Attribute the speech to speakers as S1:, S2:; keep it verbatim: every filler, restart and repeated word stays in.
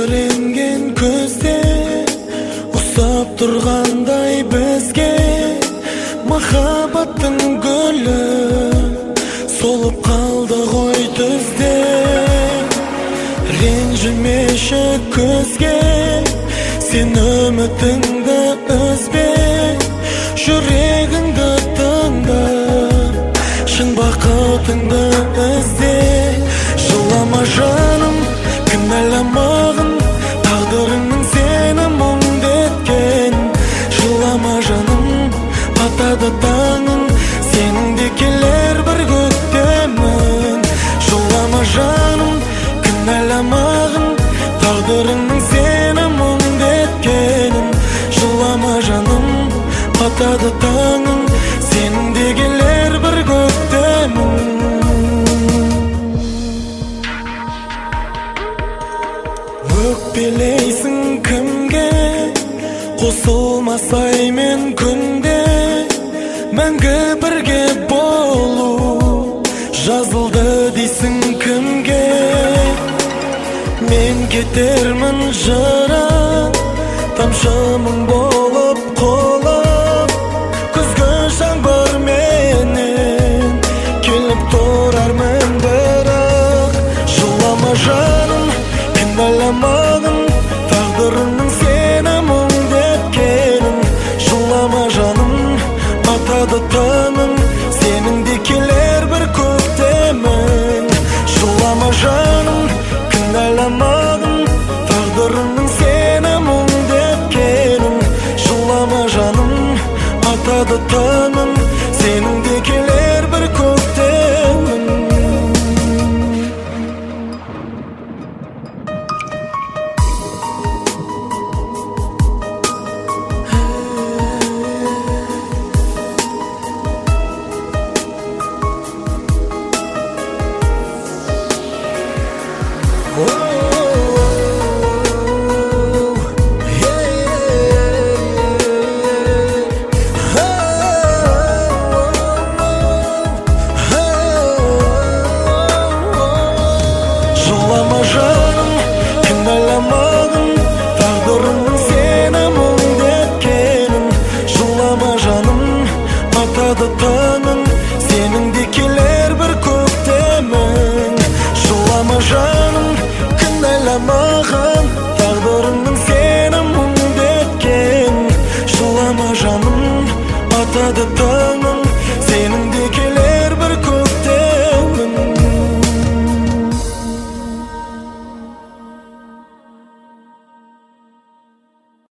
S1: Күренген көзде ұқсап тұрғандай бізге махаббаттың гүлі солып қалды ғой түзде. Ренжімеші көзге сен үмітіңді үзбе, жүрегіңді тыңда, шын бақытыңды ізде. Жылама жаным, кінәламағын, тағдырыңның сені мұңдеткен. Жылама жаным, атады таңың, сенің де келер бір көктемің. Жылама жаным, кінәламағын, тағдырыңның сені мұңдеткенін. Жылама жаным, атады таңың, сенің де келер бір көктемің. Өкпелейсің кімге, қосылмасай мен күнде, мәңгі бірге болу жазылды дейсің кімге. Мен кетермін жыра, тамшымың болып қолым, күзгі жаңбыр менен келіп тұрармын бірақ. Жылама жаным, кінәламағын, тағдырыңның